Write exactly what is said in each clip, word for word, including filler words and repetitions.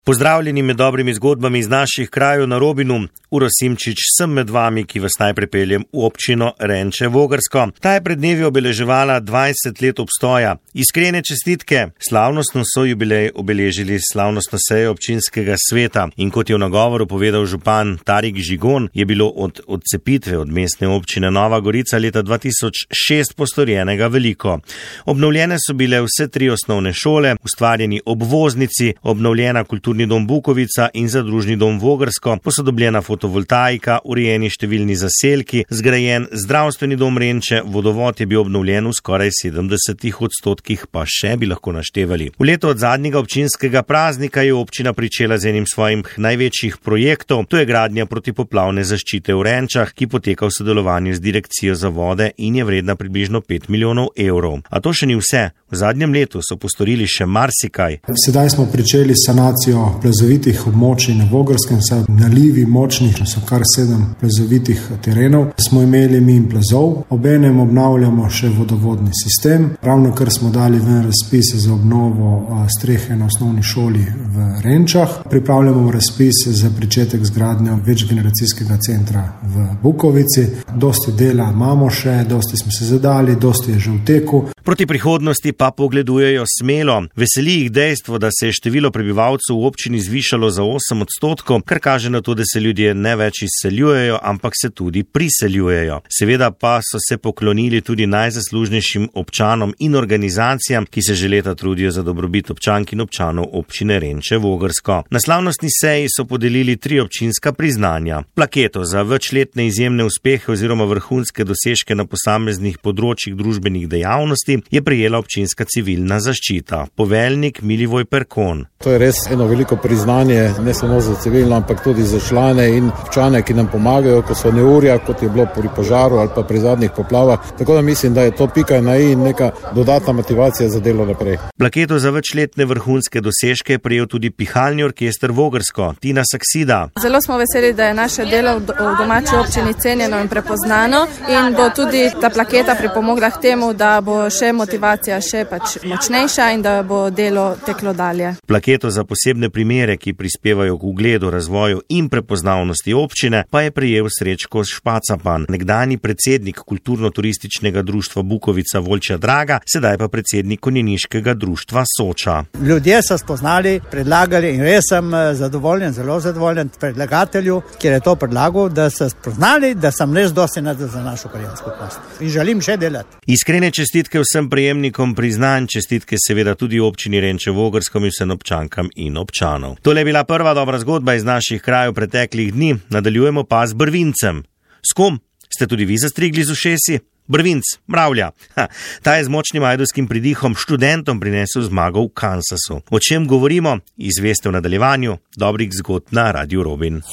Pozdravljeni med dobrimi zgodbami iz naših krajev na Robinu. Uroš Simčič sem med vami, ki vas najprej peljem v občino Renče Vogrsko. Ta je pred dnevi obeleževala dvajset let obstoja. Iskrene čestitke. Slavnostno so jubilej obeležili slavnostno sejo občinskega sveta. In kot je v nagovoru povedal župan Tarik Žigon, je bilo od odcepitve od mestne občine Nova Gorica leta dva tisoč šest postorjenega veliko. Obnovljene so bile vse tri osnovne šole, ustvarjeni obvoznici, obnovljena kulturna dom Bukovica in zadružni dom Vogrsko, posodobljena fotovoltaika, urejeni številni zaselki, zgrajen zdravstveni dom Renče, vodovod je bil obnovljen v skoraj sedemdesetih odstotkih, pa še bi lahko naštevali. V letu od zadnjega občinskega praznika je občina pričela z enim svojih največjih projektov, to je gradnja protipoplavne zaščite v Renčah, ki poteka v sodelovanju z Direkcijo za vode in je vredna približno pet milijonov evrov. A to še ni vse. V zadnjem letu so postorili še marsikaj. Sedaj smo pričeli sanacijo plazovitih območij na Vogrskem, saj nalivi močnih so kar sedem plazovitih terenov. Smo imeli min plazov, obenem obnavljamo še vodovodni sistem. Ravno kar smo dali ven razpise za obnovo strehe na osnovni šoli v Renčah. Pripravljamo razpise za pričetek zgradnje večgeneracijskega centra v Bukovici. Dosti dela imamo še, dosti smo se zadali, dosti je že v teku. Proti prihodnosti pa pogledujejo smelo. Veseli jih dejstvo, da se je število prebivalcev v občini zvišalo za osem odstotkov, kar kaže na to, da se ljudje ne več izseljujejo, ampak se tudi priseljujejo. Seveda pa so se poklonili tudi najzaslužnejšim občanom in organizacijam, ki se že leta trudijo za dobrobit občank in občanov občine Renče Vogrsko. Na slavnostni seji so podelili tri občinska priznanja. Plaketo za večletne izjemne uspehe oziroma vrhunske dosežke na posameznih področjih družbenih dejavnosti je prejela občinska civilna zaščita. Poveljnik Milivoj Perkon. To je res eno veliko priznanje, ne samo za civilno, ampak tudi za člane in občane, ki nam pomagajo, ko so neurja, kot je bilo pri požaru ali pa pri zadnjih poplavah. Tako da mislim, da je to pika na i in neka dodatna motivacija za delo naprej. Plaketo za večletne vrhunske dosežke je prejel tudi pihalni orkester Vogrsko, Tina Saksida. Zelo smo veseli, da je naše delo v domači občini cenjeno in prepoznano in bo tudi ta plaketa pripomogla k temu, da bo še motivacija še pač močnejša in da bo delo teklo dalje. Plaketo za posebne primere, ki prispevajo k ugledu, razvoju in prepoznavnosti občine, pa je prejel Srečko Špacapan, nekdanji predsednik kulturno-turističnega društva Bukovica Volčja Draga, sedaj pa predsednik konjeniškega društva Soča. Ljudje so spoznali, predlagali in res sem zadovoljen, zelo zadovoljen predlagatelju, kjer je to predlagal, da so spoznali, da sem res dosti naredil za našo krajevno skupnost in želim še delati. Iskrene čestitke vsem prejemnikom priznanj, čestitke seveda tudi občini Renče Vogrsko in vsem občankam in občanov. Tole je bila prva dobra zgodba iz naših krajev preteklih dni, nadaljujemo pa z Brvincem. S kom ste tudi vi zastrigli z ušesi? Brvinc, Mravlja. Ha, ta je z močnim ajdovskim pridihom študentom prinesel zmago v Kansasu. O čem govorimo, izveste v nadaljevanju dobrih zgodb na Radiu Robin.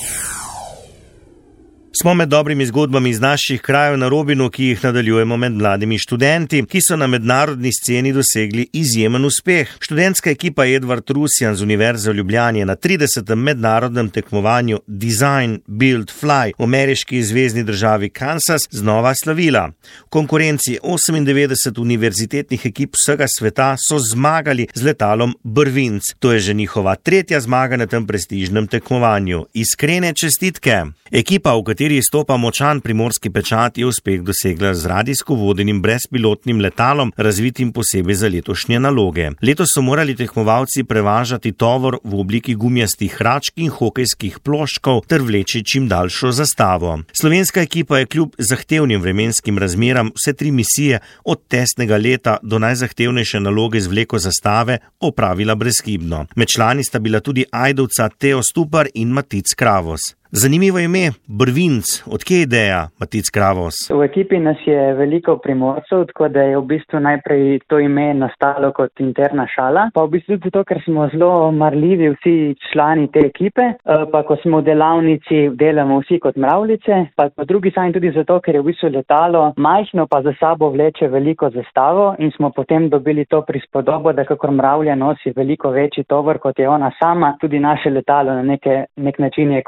Smo med dobrimi zgodbami iz naših krajev na Robinu, ki jih nadaljujemo med mladimi študenti, ki so na mednarodni sceni dosegli izjemen uspeh. Študentska ekipa Edvard Rusjan z Univerze v Ljubljani je na tridesetem mednarodnem tekmovanju Design, Build, Fly v ameriški zvezni državi Kansas znova slavila. V konkurenci osemindevetdeset univerzitetnih ekip vsega sveta so zmagali z letalom Brvinc. To je že njihova tretja zmaga na tem prestižnem tekmovanju. Iskrene čestitke. Ekipa, v kateri izstopa močan primorski pečat, je uspeh dosegla z radijsko vodenim brezpilotnim letalom, razvitim posebej za letošnje naloge. Letos so morali tekmovalci prevažati tovor v obliki gumijastih hračk in hokejskih ploščkov ter vleči čim daljšo zastavo. Slovenska ekipa je kljub zahtevnim vremenskim razmeram vse tri misije od tesnega leta do najzahtevnejše naloge z vleko zastave opravila brezhibno. Med člani sta bila tudi ajdovca Teo Stupar in Matic Kravos. Zanimivo ime, Brvinc, odkje je ideja, Matic Kravos? V ekipi nas je veliko Primorcev, tako da je v bistvu najprej to ime nastalo kot interna šala, pa v bistvu zato, ker smo zelo marljivi vsi člani te ekipe, pa ko smo v delavnici delamo vsi kot mravljice, pa po drugi strani tudi zato, ker je v bistvu letalo majhno, pa za sabo vleče veliko zastavo in smo potem dobili to prispodobo, da kakor mravlja nosi veliko večji tovor, kot je ona sama, tudi naše letalo na neke, nek način je kot neka mravlja.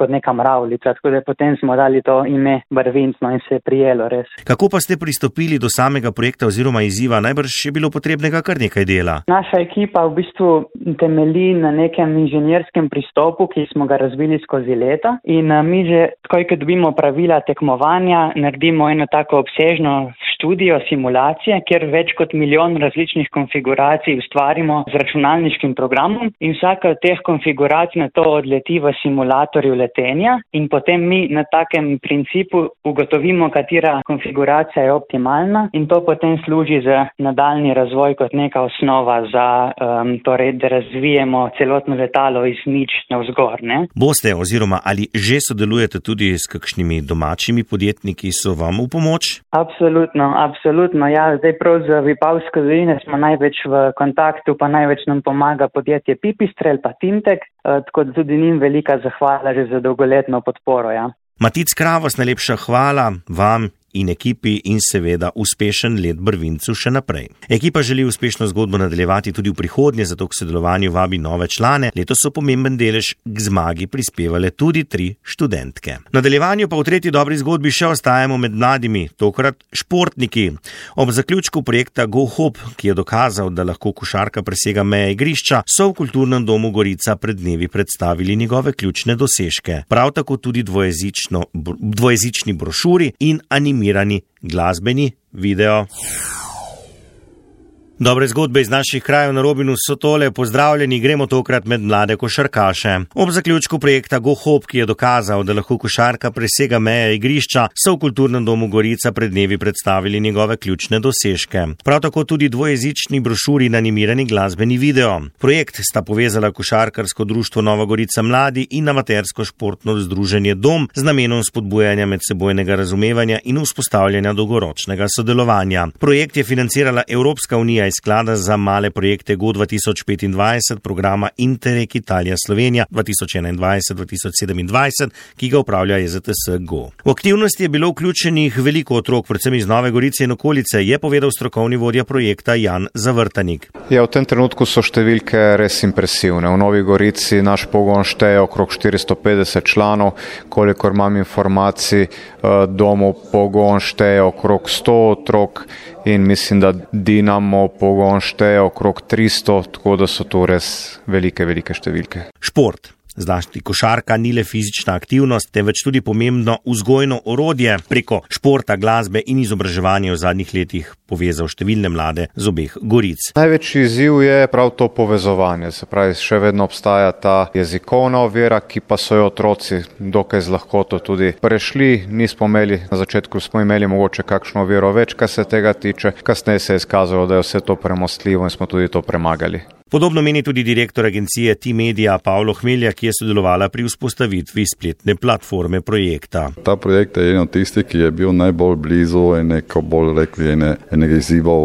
pravljica, tako da potem smo dali to ime Barvincno in se je prijelo res. Kako pa ste pristopili do samega projekta oziroma izziva? Najbrž je bilo potrebnega kar nekaj dela. Naša ekipa v bistvu temelji na nekem inženjerskem pristopu, ki smo ga razvili skozi leta in mi že, takoj ko dobimo pravila tekmovanja, naredimo eno tako obsežno študijo simulacije, kjer več kot milijon različnih konfiguracij ustvarimo z računalniškim programom in vsaka od teh konfiguracij na to odleti v simulatorju letenja in potem mi na takem principu ugotovimo, katera konfiguracija je optimalna in to potem služi za nadaljni razvoj kot neka osnova za um, torej, da razvijemo celotno letalo iz nič navzgor. Ne? Boste oziroma ali že sodelujete tudi s kakšnimi domačimi podjetniki, ki so vam v pomoč? Absolutno, absolutno. Ja, zdaj prav za Vipavsko dolino smo največ v kontaktu, pa največ nam pomaga podjetje Pipistrel pa Tintek, tako da tudi njim velika zahvala že za dolgoletno podporo. Ja. Matic Kravos, najlepša hvala vam in ekipi in seveda uspešen let Barvincu še naprej. Ekipa želi uspešno zgodbo nadaljevati tudi v prihodnje, zato k sodelovanju vabi nove člane. Letos so pomemben delež k zmagi prispevale tudi tri študentke. V nadaljevanju pa v tretji dobri zgodbi še ostajamo med mladimi, tokrat športniki. Ob zaključku projekta Go Hop, ki je dokazal, da lahko košarka presega meje igrišča, so v Kulturnem domu Gorica pred dnevi predstavili njegove ključne dosežke. Prav tako tudi dvojezično, dvojezični brošuri in animirani mirani glasbeni video. Dobre zgodbe iz naših krajev na Robinu so tole, pozdravljeni, gremo tokrat med mlade košarkaše. Ob zaključku projekta Go Hop, ki je dokazal, da lahko košarka presega meje igrišča, so v Kulturnem domu Gorica pred dnevi predstavili njegove ključne dosežke. Prav tako tudi dvojezični brošuri in animirani glasbeni video. Projekt sta povezala Košarkarsko društvo Nova Gorica mladi in amatersko športno združenje Dom z namenom spodbujanja medsebojnega razumevanja in vzpostavljanja dolgoročnega sodelovanja. Projekt je financirala Evropska unija iz sklada za male projekte Go dva tisoč petindvajset programa Interreg Italija Slovenija dva tisoč enaindvajset do dva tisoč sedemindvajset, ki ga upravlja E Z T S Go. V aktivnosti je bilo vključenih veliko otrok, predvsem iz Nove Gorice in okolice, je povedal strokovni vodja projekta Jan Zavrtanik. Ja, v tem trenutku so številke res impresivne. V Novi Gorici naš pogon šteje okrog štiristo petdeset članov, kolikor imam informacij, domov pogon šteje okrog sto otrok in mislim, da Dinamo pogon šteje okrog tristo, tako da so to res velike, velike številke. Šport. Zlasti košarka ni le fizična aktivnost, temveč tudi pomembno vzgojno orodje. Preko športa, glasbe in izobraževanja v zadnjih letih povezal številne mlade z obeh Goric. Največji izziv je prav to povezovanje, se pravi, še vedno obstaja ta jezikovna ovira, ki pa so jo otroci dokaj z lahkoto tudi prešli. Nismo imeli, na začetku smo imeli mogoče kakšno oviro več, kar se tega tiče, kasneje se je izkazalo, da je vse to premostljivo in smo tudi to premagali. Podobno meni tudi direktor agencije T-Media Pavlo Hmelja, ki je sodelovala pri vzpostavitvi spletne platforme projekta. Ta projekt je eno tisti, ki je bil najbolj blizu enega bolj rekli ene, enega izzivov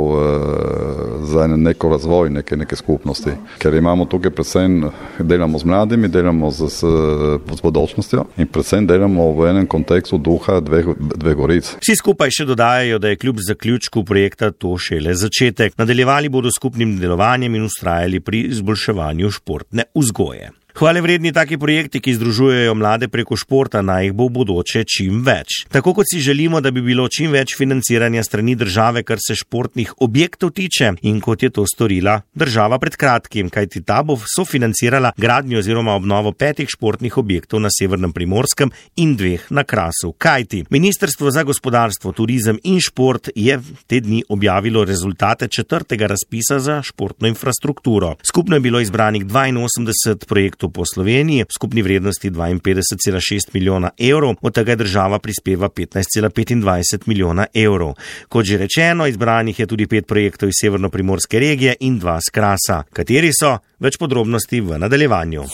uh, za neko razvoj neke, neke skupnosti. Ker imamo tukaj predvsem, delamo z mladimi, delamo z, z, z bodočnostjo in predvsem delamo v enem kontekstu duha dveh, dveh Goric. Vsi skupaj še dodajajo, da je kljub zaključku projekta to šele začetek. Nadaljevali bodo skupnim delovanjem in ustrajali pri izboljševanju športne vzgoje. Hvale vredni taki projekti, ki združujejo mlade preko športa, naj jih bo v bodoče čim več. Tako kot si želimo, da bi bilo čim več financiranja strani države, kar se športnih objektov tiče, in kot je to storila država pred kratkim, kajti ta bo sofinancirala gradnjo oziroma obnovo petih športnih objektov na Severnem Primorskem in dveh na Krasu. Kajti Ministrstvo za gospodarstvo, turizem in šport je te dni objavilo rezultate četrtega razpisa za športno infrastrukturo. Skupno je bilo izbranih dvainosemdeset projektov po Sloveniji, v skupni vrednosti dvainpetdeset cela šest milijona evrov, od tega država prispeva petnajst cela petindvajset milijona evrov. Kot že rečeno, izbranih je tudi pet projektov iz Severno-Primorske regije in dva z Krasa. Kateri so? Več podrobnosti v nadaljevanju.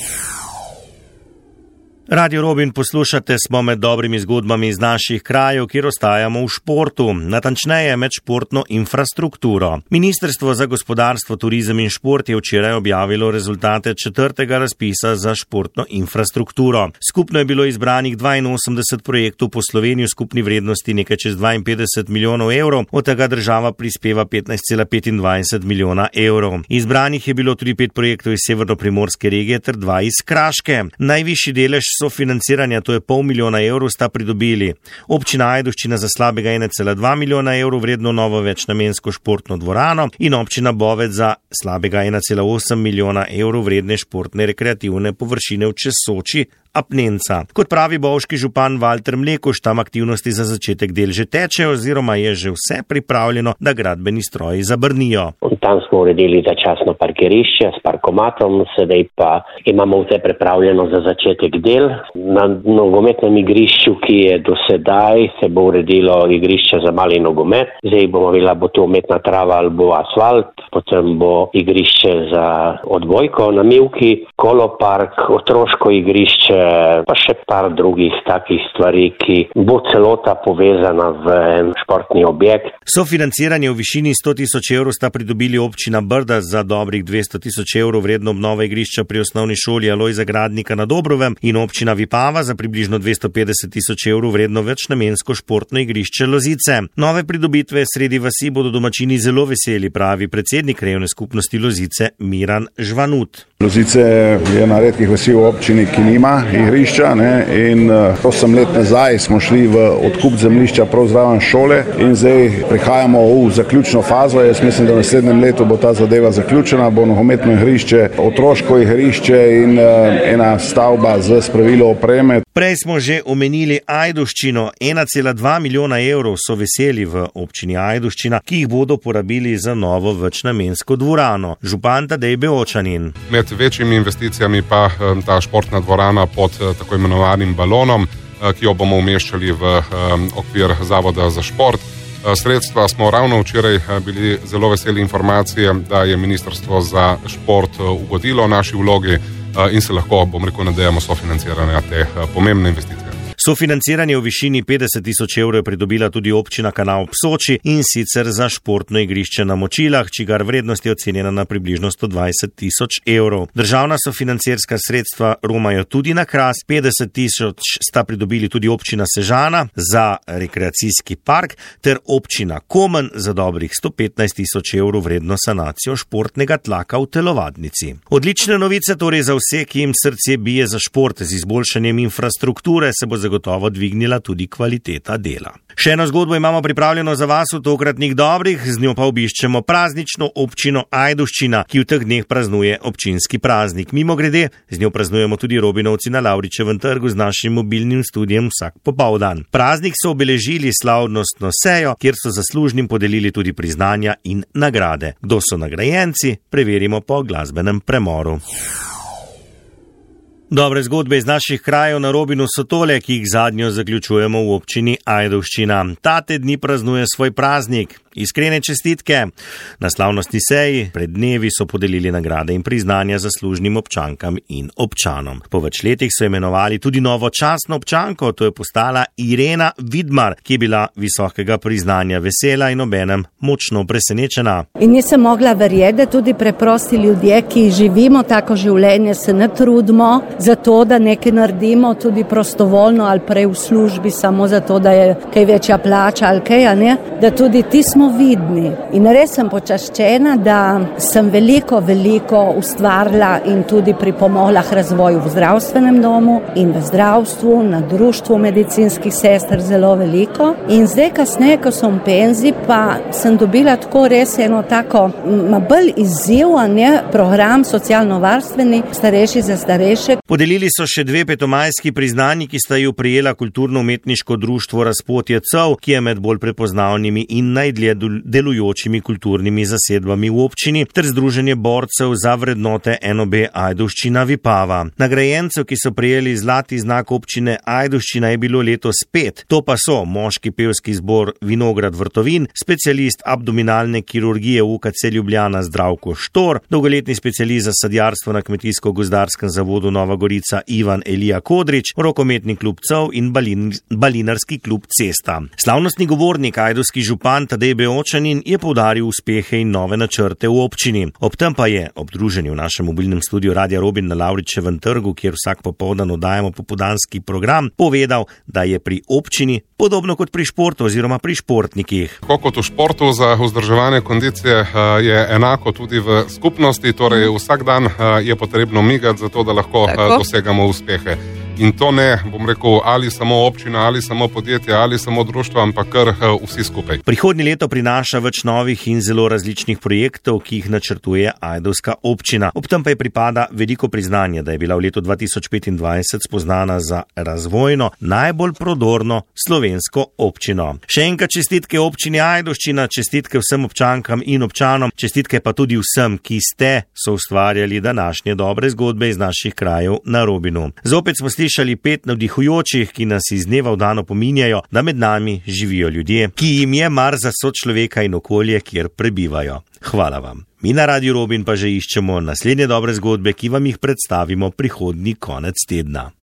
Radio Robin poslušate, smo med dobrimi zgodbami iz naših krajev, kjer ostajamo v športu, natančneje med športno infrastrukturo. Ministrstvo za gospodarstvo, turizem in šport je včeraj objavilo rezultate četrtega razpisa za športno infrastrukturo. Skupno je bilo izbranih dvainosemdeset projektov po Sloveniji v skupni vrednosti nekaj čez dvainpetdeset milijonov evrov, od tega država prispeva petnajst cela petindvajset milijona evrov. Izbranih je bilo tudi pet projektov iz Severno-Primorske regije ter dva iz Kraške. Najvišji delež sofinanciranja, to je pol milijona evrov, sta pridobili občina Ajdovščina za slabega ena cela dva milijona evrov vredno novo večnamensko športno dvorano in občina Bovec za slabega ena cela osem milijona evrov vredne športne rekreativne površine v Česoči, Apnenca. Kot pravi bovški župan Valter Mlekuš, tam aktivnosti za začetek del že tečejo oziroma je že vse pripravljeno, da gradbeni stroji zabrnijo. Tam smo uredili začasno parkirišče s parkomatom, sedaj pa imamo vse pripravljeno za začetek del. Na nogometnem igrišču, ki je do sedaj, se bo uredilo igrišče za mali nogomet. Zdaj bomo videla, bo to umetna trava ali bo asfalt, potem bo igrišče za odbojko na Mivki, kolopark, otroško igrišče, pa še par drugih takih stvari, ki bo celota povezana v en športni objekt. Sofinanciranje v višini sto tisoč evrov sta pridobili občina Brda za dobrih dvesto tisoč evrov vredno obnove igrišča pri osnovni šoli Alojza Gradnika na Dobrovem in občina Vipava za približno dvesto petdeset tisoč evrov vredno večnamensko športno igrišče Lozice. Nove pridobitve sredi vasi bodo domačini zelo veseli, pravi predsednik krajevne skupnosti Lozice Miran Žvanut. Lozice je na redkih vasi v občini, ki nima igrišča, ne, in osem let nazaj smo šli v odkup zemljišča prav zraven šole in zdaj prihajamo v zaključno fazo. Jaz mislim, da v naslednjem letu bo ta zadeva zaključena, bo nogometno igrišče, otroško igrišče in ena stavba z spravilo opreme. Prej smo že omenili Ajdovščino. ena cela dva milijona evrov so veseli v občini Ajdovščina, ki jih bodo porabili za novo večnamensko dvorano. Župan Tadej Beočanin. Med večjimi investicijami pa ta športna dvorana pod tako imenovanim balonom, ki jo bomo umeščali v okvir Zavoda za šport. Sredstva smo ravno včeraj bili zelo veseli informacije, da je Ministrstvo za šport ugodilo naši vlogi in se lahko, bom rekel, nadejamo sofinanciranja te pomembne investicije. Sofinanciranje v višini petdeset tisoč evrov je pridobila tudi občina Kanal ob Soči in sicer za športno igrišče na Močilah, čigar vrednost je ocenjena na približno sto dvajset tisoč evrov. Državna sofinancirska sredstva romajo tudi na Kras, petdeset tisoč sta pridobili tudi občina Sežana za rekreacijski park ter občina Komen za dobrih sto petnajst tisoč evrov vredno sanacijo športnega tlaka v telovadnici. Odlične novice torej za vse, ki jim srce bije za šport. Z izboljšanjem infrastrukture se bo zagotovo dvignila tudi kvaliteta dela. Še eno zgodbo imamo pripravljeno za vas v tokratnih dobrih, z njo pa obiščemo praznično občino Ajdovščina, ki v teh dneh praznuje občinski praznik. Mimo grede, z njo praznujemo tudi Robinovci na Lavričevem trgu z našim mobilnim studijem vsak popoldan. Praznik so obeležili slavnostno sejo, kjer so zaslužnim podelili tudi priznanja in nagrade. Kdo so nagrajenci, preverimo po glasbenem premoru. Dobre zgodbe iz naših krajev na Robinu so tole, ki jih zadnjo zaključujemo v občini Ajdovščina. Ta te dni praznuje svoj praznik. Iskrene čestitke. Na slavnostni seji pred dnevi so podelili nagrade in priznanja zaslužnim občankam in občanom. Po več letih so imenovali tudi novo častno občanko, to je postala Irena Vidmar, ki je bila visokega priznanja vesela in obenem močno presenečena. In nisem mogla verjeti, da tudi preprosti ljudje, ki živimo tako življenje, se ne trudimo za to, da nekaj naredimo tudi prostovoljno ali prej v službi, samo zato, da je kaj večja plača ali kaj, a ne, da tudi ti smo vidni. In res sem počaščena, da sem veliko, veliko ustvarila in tudi pripomogla k razvoju v zdravstvenem domu in v zdravstvu, na društvu medicinskih sester zelo veliko. In zdaj kasneje, ko sem v penziji, pa sem dobila tako res eno tako ma bolj izziv, a ne, program socialno-varstveni, starejši za starejše. Podelili so še dve petomajski priznanji, ki sta ju prijela kulturno-umetniško društvo Razpotje Cov, ki je med bolj prepoznavnimi in najdlje delujočimi kulturnimi zasedbami v občini, ter Združenje borcev za vrednote N O B Ajdovščina Vipava. Nagrajencev, ki so prijeli zlati znak občine Ajdovščina, je bilo letos pet. To pa so moški pevski zbor Vinograd Vrtovin, specialist abdominalne kirurgije v U K C Ljubljana Zdravko Štor, dolgoletni specialist za sadjarstvo na Kmetijsko-gozdarskem zavodu Nova Gorica Ivan Elija Kodrič, rokometni klub Cov in balin, balinarski klub Cesta. Slavnostni govornik, ajdovski župan Tadej Beočanin, je poudaril uspehe in nove načrte v občini. Ob tem pa je ob druženju v našem mobilnem studiu Radia Robin na Lavričevem trgu, kjer vsak popoldan oddajamo popoldanski program, povedal, da je pri občini podobno kot pri športu oziroma pri športnikih. Tako kot v športu za vzdrževanje kondicije je enako tudi v skupnosti, torej vsak dan je potrebno migati za to, da lahko Tako. dosegamo uspehe. In to ne, bom rekel, ali samo občina, ali samo podjetje, ali samo društvo, ampak kar vsi skupaj. Prihodnje leto prinaša več novih in zelo različnih projektov, ki jih načrtuje ajdovska občina. Ob tem pa je pripada veliko priznanje, da je bila v letu dva tisoč petindvajset spoznana za razvojno najbolj prodorno slovensko občino. Še enkrat čestitke občini Ajdovščina, čestitke vsem občankam in občanom, čestitke pa tudi vsem, ki ste soustvarjali današnje dobre zgodbe iz naših krajev na Robinu. Zopet smo slišali pet navdihujočih, ki nas iz dneva v dan opominjajo, da med nami živijo ljudje, ki jim je mar za sočloveka in okolje, kjer prebivajo. Hvala vam. Mi na Radiu Robin pa že iščemo naslednje dobre zgodbe, ki vam jih predstavimo prihodnji konec tedna.